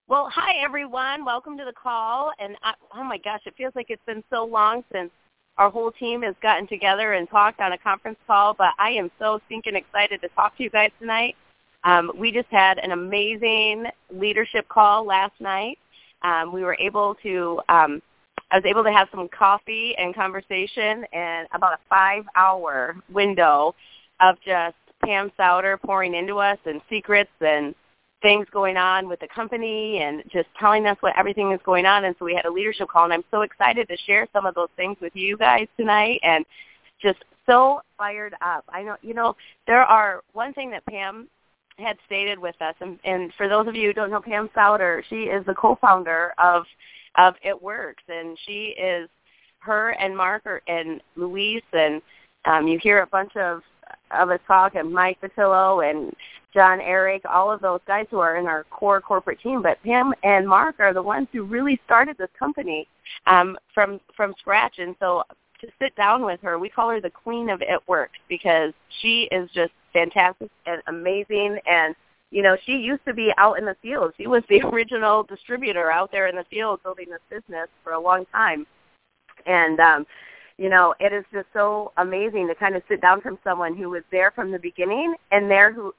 Well, hi everyone. Welcome to the call. And oh my gosh, it feels like it's been so long since our whole team has gotten together and talked on a conference call. But I am so stinking excited to talk to you guys tonight. We just had an amazing leadership call last night. We were able to. I was able to have some coffee and conversation and about a 5-hour window of just Pam Souter pouring into us and secrets and things going on with the company and just telling us what everything is going on. And so we had a leadership call, and I'm so excited to share some of those things with you guys tonight and just so fired up. I know, there are one thing that Pam had stated with us, and for those of you who don't know Pam Souter, she is the co-founder of It Works, and she is her and Mark and Luis, and you hear a bunch of us talk, and Mike Patillo and John Eric, all of those guys who are in our core corporate team. But Pam and Mark are the ones who really started this company from scratch. And so to sit down with her, we call her the queen of It Works because she is just fantastic and amazing. And, she used to be out in the field. She was the original distributor out there in the field building this business for a long time. And, it is just so amazing to kind of sit down from someone who was there from the beginning and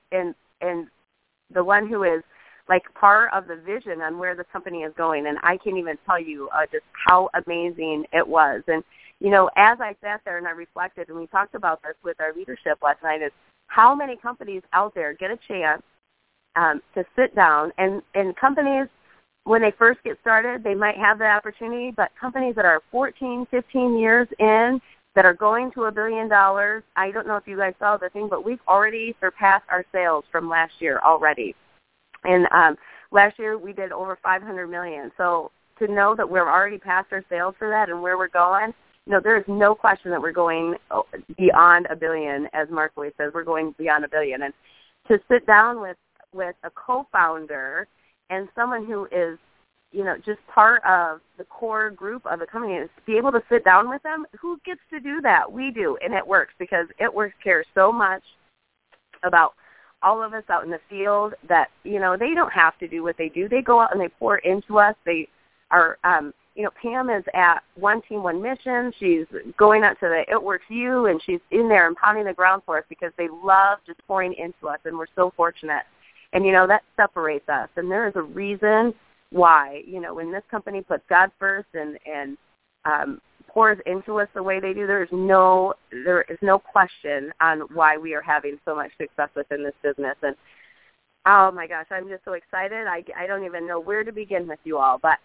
the one who is like part of the vision on where the company is going. And I can't even tell you just how amazing it was. And, as I sat there and I reflected, and we talked about this with our leadership last night, is how many companies out there get a chance to sit down, and companies, when they first get started, they might have the opportunity, but companies that are 14, 15 years in that are going to $1 billion, I don't know if you guys saw the thing, but we've already surpassed our sales from last year already. And last year we did over $500 million. So to know that we're already past our sales for that and where we're going, there is no question that we're going beyond $1 billion, as Mark always says, we're going beyond $1 billion. And to sit down with a co-founder and someone who is, just part of the core group of the company, is to be able to sit down with them. Who gets to do that? We do, and It Works, because It Works cares so much about all of us out in the field that, they don't have to do what they do. They go out and they pour into us. They are, Pam is at One Team, One Mission. She's going out to the It Works U, and she's in there and pounding the ground for us because they love just pouring into us, and we're so fortunate. And, that separates us. And there is a reason why, when this company puts God first and pours into us the way they do, there is no question on why we are having so much success within this business. And, oh, my gosh, I'm just so excited. I don't even know where to begin with you all. But,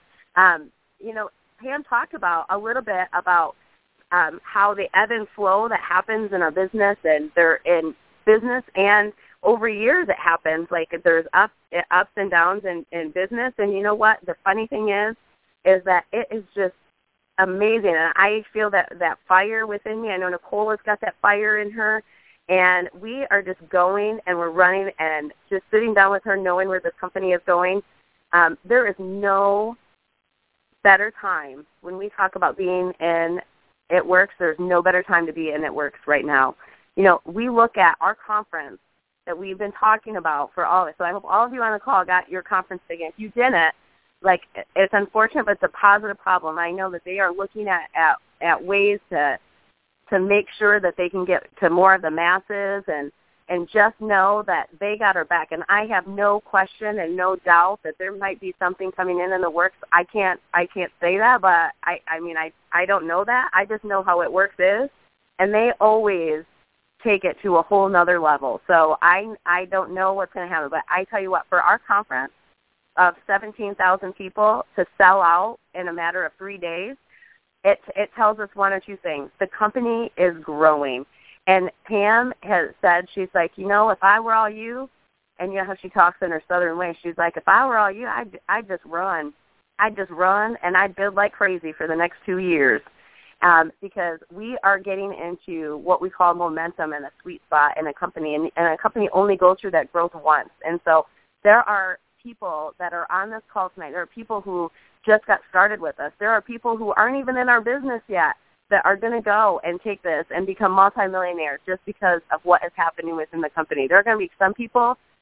Pam talked a little bit about how the ebb and flow that happens in our business, and they're in business and over years it happens. Like there's ups and downs in business. And you know what? The funny thing is that it is just amazing. And I feel that fire within me. I know Nicole has got that fire in her. And we are just going and we're running and just sitting down with her knowing where this company is going. There is no better time when we talk about being in It Works. There's no better time to be in It Works right now. We look at our conference that we've been talking about for all of it. So I hope all of you on the call got your conference ticket. If you didn't, it's unfortunate, but it's a positive problem. I know that they are looking at ways to make sure that they can get to more of the masses and just know that they got our back. And I have no question and no doubt that there might be something coming in the works. I can't say that, but I don't know that. I just know how It Works is, and they always take it to a whole nother level. So I don't know what's going to happen, but I tell you what, for our conference of 17,000 people to sell out in a matter of 3 days, it tells us one or two things. The company is growing. And Pam has said, she's like, if I were all you, and you know how she talks in her southern way, she's like, if I were all you, I'd just run. I'd just run, and I'd build like crazy for the next 2 years. Because we are getting into what we call momentum and a sweet spot in a company, and a company only goes through that growth once. And so there are people that are on this call tonight. There are people who just got started with us. There are people who aren't even in our business yet that are going to go and take this and become multimillionaires just because of what is happening within the company. There are going to be some people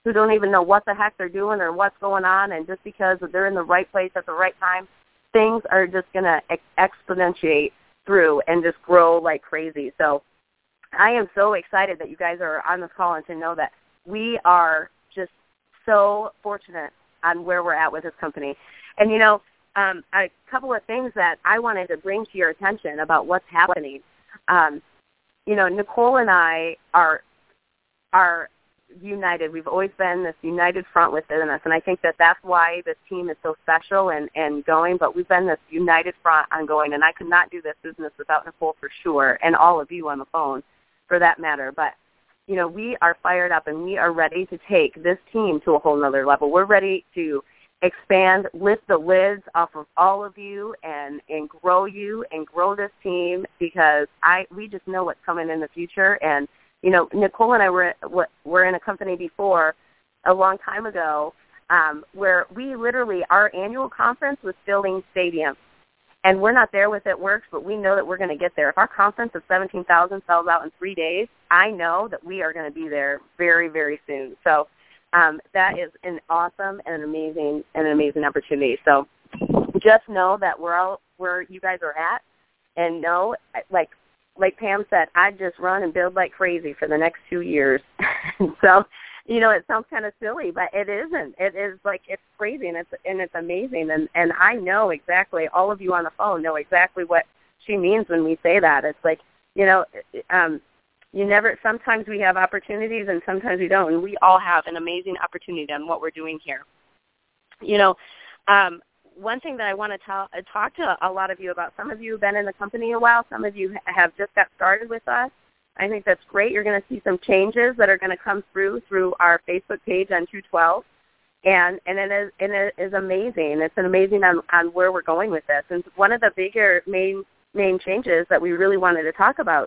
who don't even know what the heck they're doing or what's going on, and just because they're in the right place at the right time, things are just going to exponentiate through and just grow like crazy. So I am so excited that you guys are on this call and to know that we are just so fortunate on where we're at with this company. And, you know, a couple of things that I wanted to bring to your attention about what's happening. You know, Nicole and I are united. We've always been this united front within us, and I think that that's why this team is so special and going, but we've been this united front ongoing, and I could not do this business without Nicole for sure, and all of you on the phone for that matter. But, you know, we are fired up, and we are ready to take this team to a whole nother level. We're ready to expand, lift the lids off of all of you and grow you and grow this team, because we just know what's coming in the future. And, you know, Nicole and I were in a company before a long time ago where we literally, our annual conference was filling stadiums. And we're not there with It Works, but we know that we're going to get there. If our conference of 17,000 sells out in 3 days, I know that we are going to be there very, very soon. So that is an awesome and an amazing opportunity. So just know that we're all where you guys are at, and know, like Pam said, I just run and build like crazy for the next 2 years. So, you know, it sounds kind of silly, but it isn't. It is like, it's crazy, and it's amazing. And I know exactly, all of you on the phone know exactly what she means when we say that. It's like, you know, sometimes we have opportunities and sometimes we don't, and we all have an amazing opportunity on what we're doing here. You know, one thing that I want to talk to a lot of you about, some of you have been in the company a while, some of you have just got started with us. I think that's great. You're going to see some changes that are going to come through our Facebook page on 212, and it is amazing. It's amazing on where we're going with this. And one of the bigger main changes that we really wanted to talk about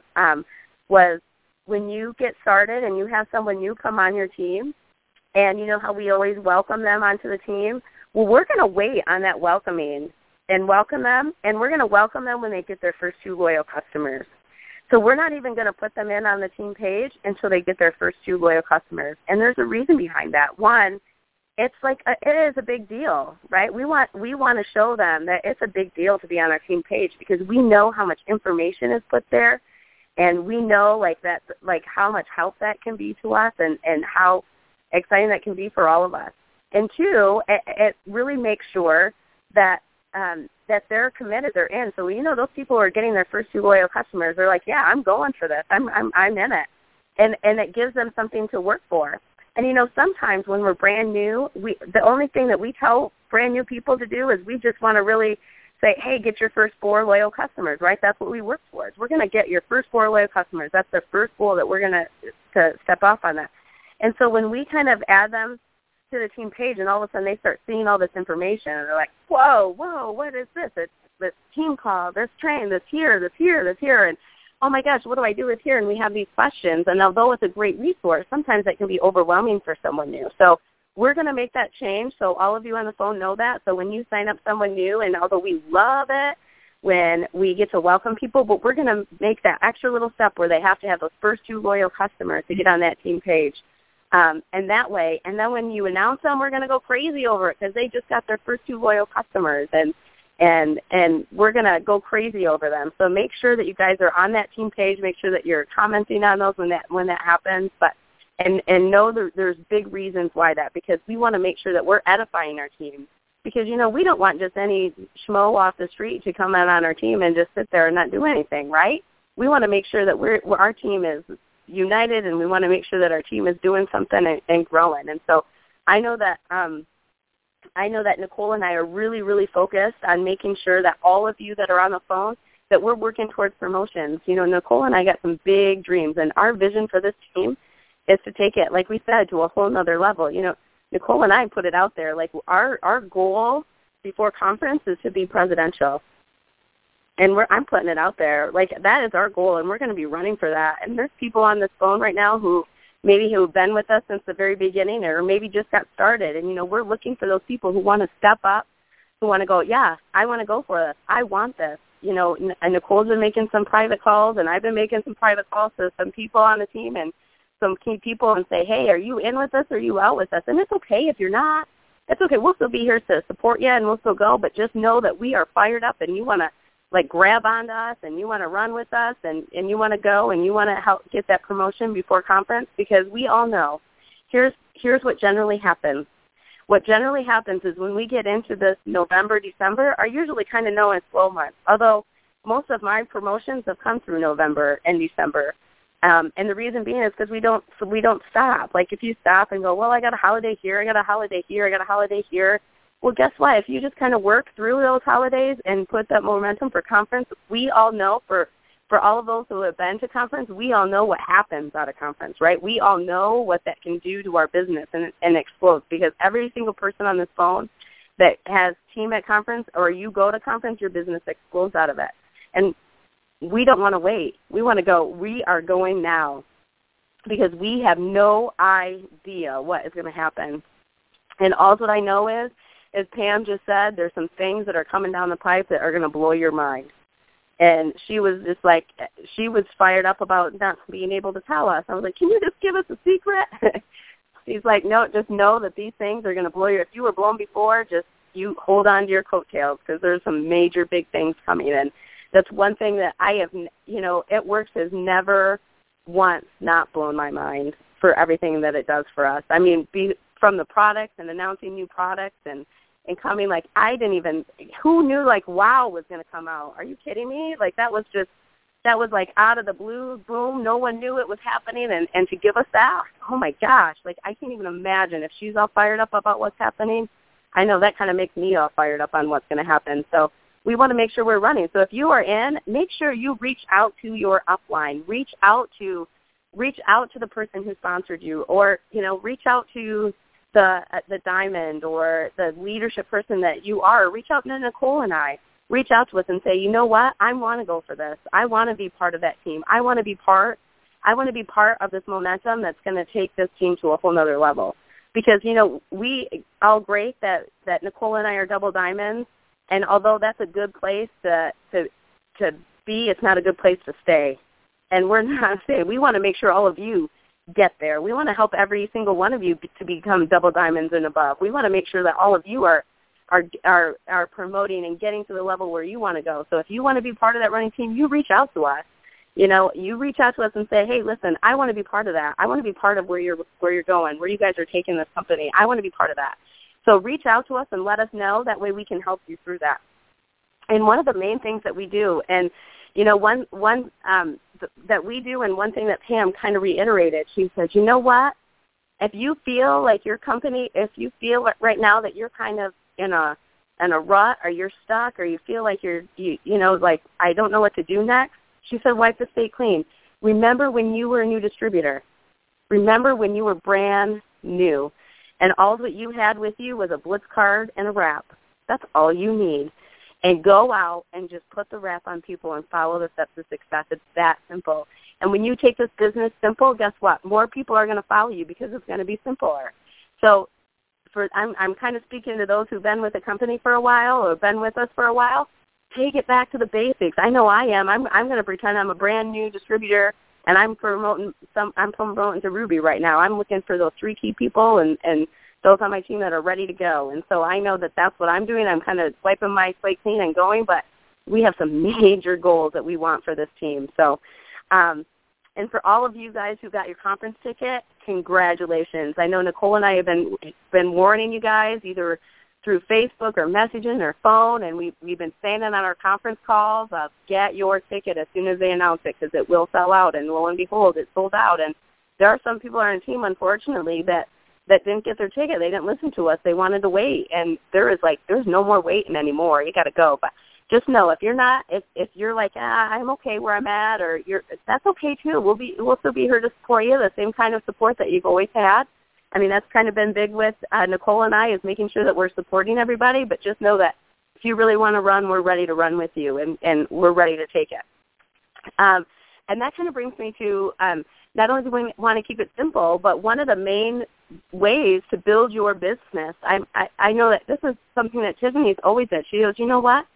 was when you get started and you have someone new come on your team, and you know how we always welcome them onto the team. Well, we're going to wait on that welcoming and welcome them, and we're going to welcome them when they get their first 2 loyal customers. So we're not even going to put them in on the team page until they get their first 2 loyal customers. And there's a reason behind that. One, it's like it is a big deal, right? We want to show them that it's a big deal to be on our team page, because we know how much information is put there, and we know how much help that can be to us, and how exciting that can be for all of us. And 2, it really makes sure that they're committed, they're in. So, you know, those people who are getting their first 2 loyal customers, they're like, yeah, I'm going for this. I'm in it. And it gives them something to work for. And, you know, sometimes when we're brand new, the only thing that we tell brand new people to do is we just want to really say, hey, get your first 4 loyal customers, right? That's what we work towards. We're going to get your first 4 loyal customers. That's the first goal that we're going to step off on that. And so when we kind of add them to the team page, and all of a sudden they start seeing all this information, and they're like, whoa, what is this? It's this team call, this train, this here, and oh my gosh, what do I do with here? And we have these questions, and although it's a great resource, sometimes that can be overwhelming for someone new. So we're going to make that change, so all of you on the phone know that. So when you sign up someone new, and although we love it when we get to welcome people, but we're going to make that extra little step where they have to have those first 2 loyal customers to get on that team page. And that way, and then when you announce them, we're going to go crazy over it, because they just got their first 2 loyal customers, and we're going to go crazy over them. So make sure that you guys are on that team page. Make sure that you're commenting on those when that happens. But and know there's big reasons why that, because we want to make sure that we're edifying our team. Because, you know, we don't want just any schmo off the street to come in on our team and just sit there and not do anything, right? We want to make sure that our team is united, and we want to make sure that our team is doing something and growing. And so I know that Nicole and I are really, really focused on making sure that all of you that are on the phone, that we're working towards promotions. You know, Nicole and I got some big dreams, and our vision for this team is to take it, like we said, to a whole nother level. You know, Nicole and I put it out there, like our goal before conference is to be presidential. And I'm putting it out there. Like, that is our goal, and we're going to be running for that. And there's people on this phone right now who have been with us since the very beginning, or maybe just got started. And, you know, we're looking for those people who want to step up, who want to go, yeah, I want to go for this. I want this. You know, and Nicole's been making some private calls, and I've been making some private calls to some people on the team, and some key people and say, hey, are you in with us or are you out with us? And it's okay if you're not. It's okay. We'll still be here to support you and we'll still go, but just know that we are fired up and you want to, like, grab onto us and you want to run with us and you want to go and you want to help get that promotion before conference, because we all know here's what generally happens. What generally happens is when we get into this November, December are usually kind of known as slow months, although most of my promotions have come through November and December. And the reason being is because we don't stop. Like, if you stop and go, well, I got a holiday here, I got a holiday here, I got a holiday here. Well, guess what? If you just kind of work through those holidays and put that momentum for conference, we all know for all of those who have been to conference, we all know what happens at a conference, right? We all know what that can do to our business and explodes, because every single person on this phone that has team at conference or you go to conference, your business explodes out of it. And we don't want to wait. We want to go. We are going now because we have no idea what is going to happen. And all that I know is, as Pam just said, there's some things that are coming down the pipe that are going to blow your mind. And she was just like, she was fired up about not being able to tell us. I was like, can you just give us a secret? She's like, no, just know that these things are going to blow your, if you were blown before, just you hold on to your coattails, because there's some major big things coming in. That's one thing that I have, It Works has never once not blown my mind for everything that it does for us. I mean, from the products and announcing new products and coming, like, who knew, like, WOW was going to come out? Are you kidding me? Like, that was like out of the blue, boom, no one knew it was happening, and to give us that, oh my gosh, like, I can't even imagine if she's all fired up about what's happening. I know that kind of makes me all fired up on what's going to happen. So we want to make sure we're running. So if you are in, make sure you reach out to your upline. Reach out to the person who sponsored you, or, reach out to the diamond or the leadership person that you are. Reach out to Nicole and I. Reach out to us and say, you know what, I want to go for this. I want to be part of that team. I want to be part of this momentum that's going to take this team to a whole nother level. Because, we all great that Nicole and I are double diamonds, and although that's a good place to be, it's not a good place to stay. And we're not saying, we want to make sure all of you get there. We want to help every single one of you to become double diamonds and above. We want to make sure that all of you are promoting and getting to the level where you want to go. So if you want to be part of that running team, you reach out to us. You reach out to us and say, hey, listen, I want to be part of that. I want to be part of where you're going, where you guys are taking this company. I want to be part of that. So reach out to us and let us know. That way we can help you through that. And one of the main things that we do, and one that we do, and one thing that Pam kind of reiterated, she said, you know what? If you feel like your company, if you feel right now that you're kind of in a rut, or you're stuck, or you feel like like, I don't know what to do next, she said, wipe the slate clean. Remember when you were a new distributor. Remember when you were brand new, and all that you had with you was a Blitz card and a wrap. That's all you need. And go out and just put the wrap on people and follow the steps to success. It's that simple. And when you take this business simple, guess what? More people are going to follow you because it's going to be simpler. So I'm kind of speaking to those who've been with the company for a while or been with us for a while. Take it back to the basics. I know I am. I'm going to pretend I'm a brand new distributor, and I'm promoting to Ruby right now. I'm looking for those 3 key people and those on my team that are ready to go. And so I know that that's what I'm doing. I'm kind of wiping my slate clean and going, but we have some major goals that we want for this team. So, and for all of you guys who got your conference ticket, congratulations. I know Nicole and I have been warning you guys either through Facebook or messaging or phone, and we've been saying it on our conference calls, get your ticket as soon as they announce it, because it will sell out, and lo and behold, it sold out. And there are some people on our team, unfortunately, that didn't get their ticket. They didn't listen to us. They wanted to wait, and there's no more waiting anymore. You got to go. But just know, if you're not, if you're like, I'm okay where I'm at, or that's okay too. We'll still be here to support you, the same kind of support that you've always had. I mean, that's kind of been big with Nicole and I, is making sure that we're supporting everybody. But just know that if you really want to run, we're ready to run with you, and we're ready to take it. And that kind of brings me to not only do we want to keep it simple, but one of the main ways to build your business. I know that this is something that Tiffany's always said. She goes, you know what?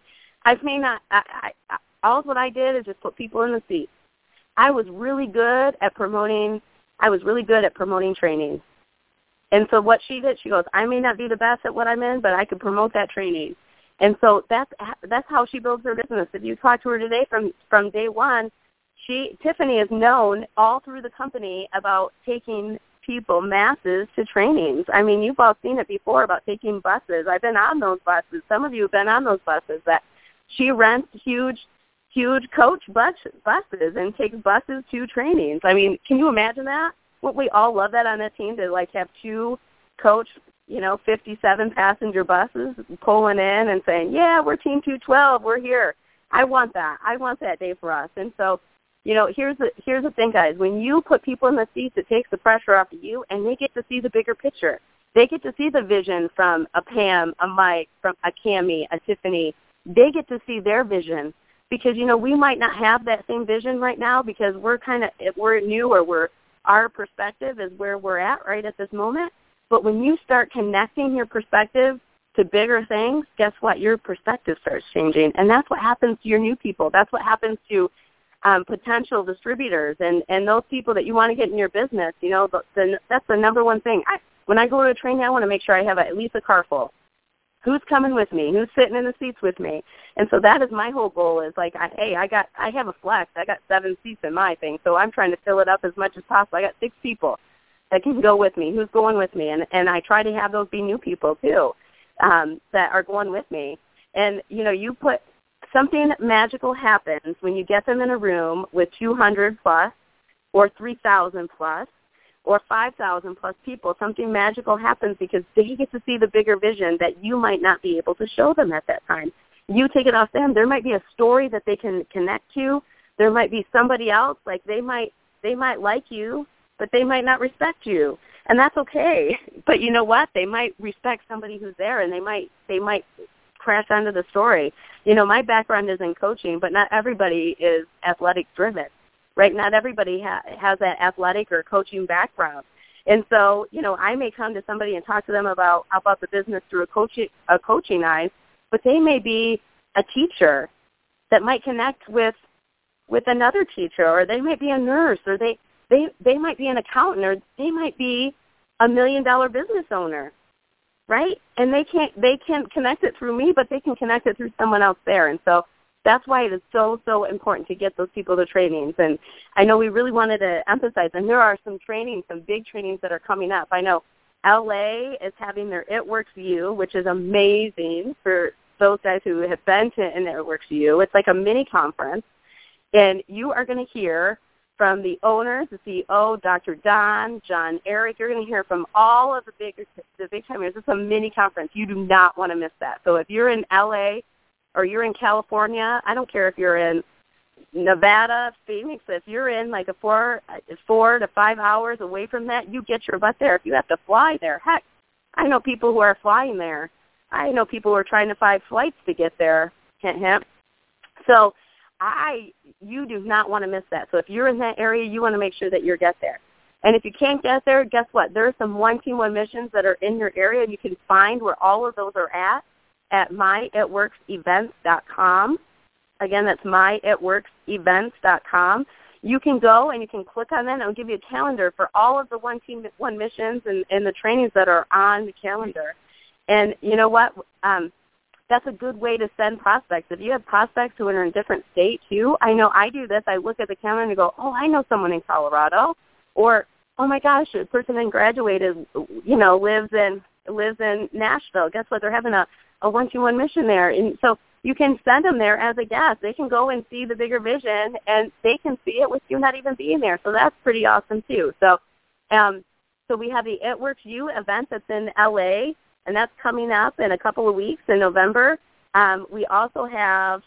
All what I did is just put people in the seats. I was really good at promoting I was really good at promoting training. And so what she did, she goes, I may not be the best at what I'm in, but I could promote that training. And so that's how she builds her business. If you talk to her today from day one, Tiffany is known all through the company about taking people, masses, to trainings. I mean, you've all seen it before about taking buses. I've been on those buses. Some of you have been on those buses that she rents huge coach buses and takes buses to trainings. I mean, can you imagine that? Wouldn't we all love that on that team to like have two coach, 57 passenger buses pulling in and saying, yeah, we're team 212, we're here. I want that. I want that day for us. And so, here's the thing, guys. When you put people in the seats, it takes the pressure off of you, and they get to see the bigger picture. They get to see the vision from a Pam, a Mike, from a Cammie, a Tiffany. They get to see their vision because, we might not have that same vision right now because we're new or our perspective is where we're at right at this moment. But when you start connecting your perspective to bigger things, guess what? Your perspective starts changing. And that's what happens to your new people. That's what happens to potential distributors and those people that you want to get in your business. That's the number one thing. When I go to a training, I want to make sure I have at least a car full. Who's coming with me? Who's sitting in the seats with me? And so that is my whole goal is like, I have a flex. I got 7 seats in my thing, so I'm trying to fill it up as much as possible. I got 6 people that can go with me. Who's going with me? And I try to have those be new people too that are going with me. And, you put something magical happens when you get them in a room with 200 plus or 3,000 plus or 5,000 plus people. Something magical happens because they get to see the bigger vision that you might not be able to show them at that time. You take it off them. There might be a story that they can connect to. There might be somebody else, like they might like you, but they might not respect you. And that's okay. But you know what? They might respect somebody who's there, and they might crash onto the story. My background is in coaching, but not everybody is athletic driven, right? Not everybody has that athletic or coaching background. And so, I may come to somebody and talk to them about the business through a coaching eyes, but they may be a teacher that might connect with another teacher, or they might be a nurse, or they might be an accountant, or they might be a $1 million business owner, right? And they can connect it through me, but they can connect it through someone else there. And so that's why it is so, so important to get those people to trainings. And I know we really wanted to emphasize, and there are some big trainings that are coming up. I know LA is having their It Works U, which is amazing for those guys who have been to an It Works U. It's like a mini conference. And you are going to hear from the owners, the CEO, Dr. Don, John, Eric. You're going to hear from all of the big timers. It's a mini conference. You do not want to miss that. So if you're in LA or you're in California, I don't care if you're in Nevada, Phoenix, if you're in like a 4 to 5 hours away from that, you get your butt there. If you have to fly there, heck, I know people who are flying there. I know people who are trying to find flights to get there. Hint, hint. So you do not want to miss that. So if you're in that area, you want to make sure that you get there. And if you can't get there, guess what? There are some One Team One Missions that are in your area, and you can find where all of those are at myitworksevents.com. Again, that's myitworksevents.com. You can go and you can click on that, and it'll give you a calendar for all of the One Team One Missions and the trainings that are on the calendar. And you know what? That's a good way to send prospects. If you have prospects who are in a different state too, I know I do this. I look at the calendar and go, oh, I know someone in Colorado, or oh my gosh, a person that graduated, lives in Nashville. Guess what? They're having a 1-2-1 mission there, and so you can send them there as a guest. They can go and see the bigger vision, and they can see it with you not even being there. So that's pretty awesome too. So we have the It Works U event that's in LA. And that's coming up in a couple of weeks in November. We also have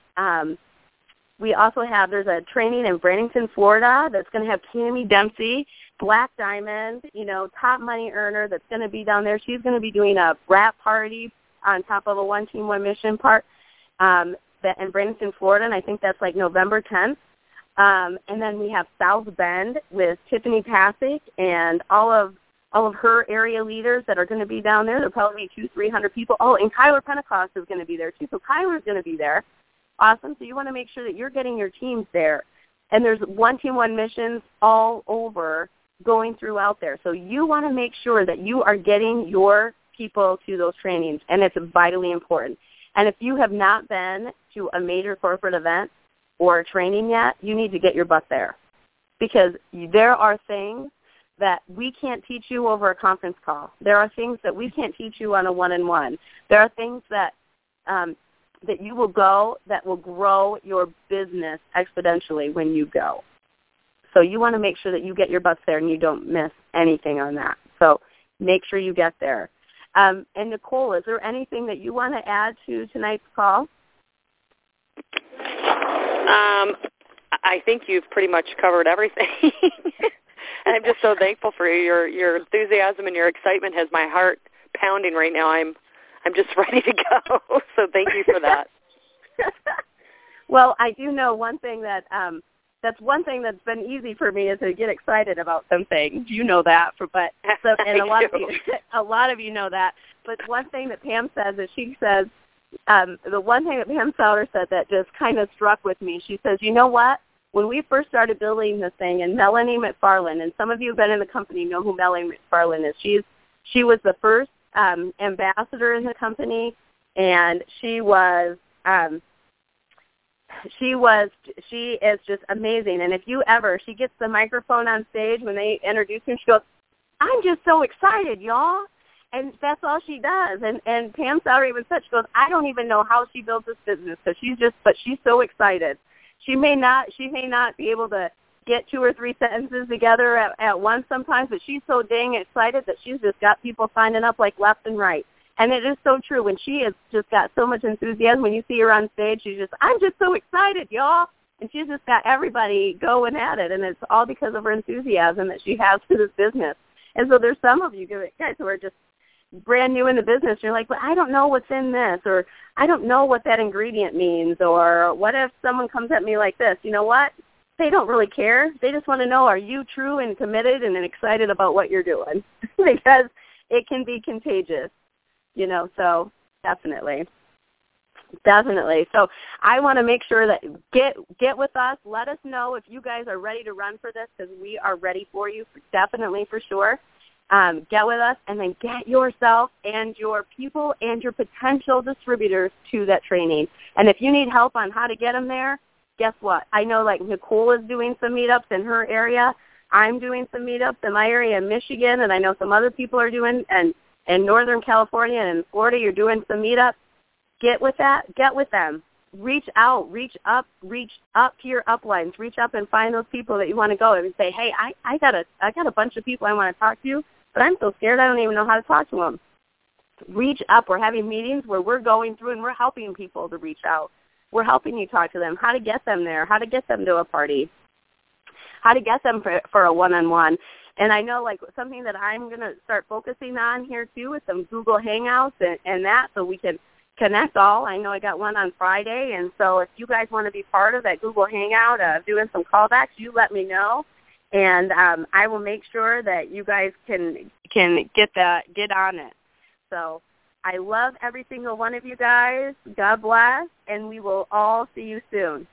there's a training in Bradenton, Florida that's going to have Cammie Dempsey, Black Diamond, top money earner that's going to be down there. She's going to be doing a wrap party on top of a One Team One Mission part in Bradenton, Florida, and I think that's like November 10th. And then we have South Bend with Tiffany Pasek and all of her area leaders that are going to be down there. There'll probably be 200-300 people. Oh, and Kyler Pentecost is going to be there too. So Kyler's going to be there. Awesome. So you want to make sure that you're getting your teams there. And there's One Team One Missions all over going through out there. So you want to make sure that you are getting your people to those trainings, and it's vitally important. And if you have not been to a major corporate event or a training yet, you need to get your butt there, because there are things that we can't teach you over a conference call. There are things that we can't teach you on a one-on-one. There are things that that you will go that will grow your business exponentially when you go. So you want to make sure that you get your butts there and you don't miss anything on that. So make sure you get there. And Nicole, is there anything that you want to add to tonight's call? I think you've pretty much covered everything. And I'm just so thankful for your enthusiasm and your excitement has my heart pounding right now. I'm just ready to go. So thank you for that. Well, I do know one thing that that's one thing that's been easy for me is to get excited about some things. You know that, and a lot of you know that. But one thing that Pam says is she says the one thing that Pam Souter said that just kind of struck with me. She says, you know what? When we first started building this thing, and Melanie McFarland, and some of you who've been in the company know who Melanie McFarland is. She was the first ambassador in the company, and she is just amazing. And if she gets the microphone on stage when they introduce her, she goes, I'm just so excited, y'all. And that's all she does. And Pam Souter even said, she goes, I don't even know how she builds this business, but she's so excited. She may not be able to get 2 or 3 sentences together at once sometimes, but she's so dang excited that she's just got people signing up like left and right. And it is so true. When she has just got so much enthusiasm, when you see her on stage, I'm just so excited, y'all. And she's just got everybody going at it, and it's all because of her enthusiasm that she has for this business. And so there's some of you guys who are just brand new in the business. You're like, but I don't know what's in this, or I don't know what that ingredient means, or what if someone comes at me like this? You know what? They don't really care. They just want to know, are you true and committed and excited about what you're doing? Because it can be contagious, so definitely. So I want to make sure that get with us. Let us know if you guys are ready to run for this, because we are ready for you, definitely, for sure. Get with us, and then get yourself and your people and your potential distributors to that training. And if you need help on how to get them there, guess what? I know like Nicole is doing some meetups in her area. I'm doing some meetups in my area in Michigan, and I know some other people are doing, and in Northern California and in Florida, you're doing some meetups. Get with that. Get with them. Reach out. Reach up to your uplines. Reach up and find those people that you want to go and say, hey, I got a bunch of people I want to talk to, but I'm so scared I don't even know how to talk to them. Reach up. We're having meetings where we're going through and we're helping people to reach out. We're helping you talk to them, how to get them there, how to get them to a party, how to get them for a one-on-one. And I know like something that I'm going to start focusing on here too with some Google Hangouts and that, so we can connect all. I know I got one on Friday, and so if you guys want to be part of that Google Hangout, doing some callbacks, you let me know. And I will make sure that you guys can get on it. So I love every single one of you guys. God bless, and we will all see you soon.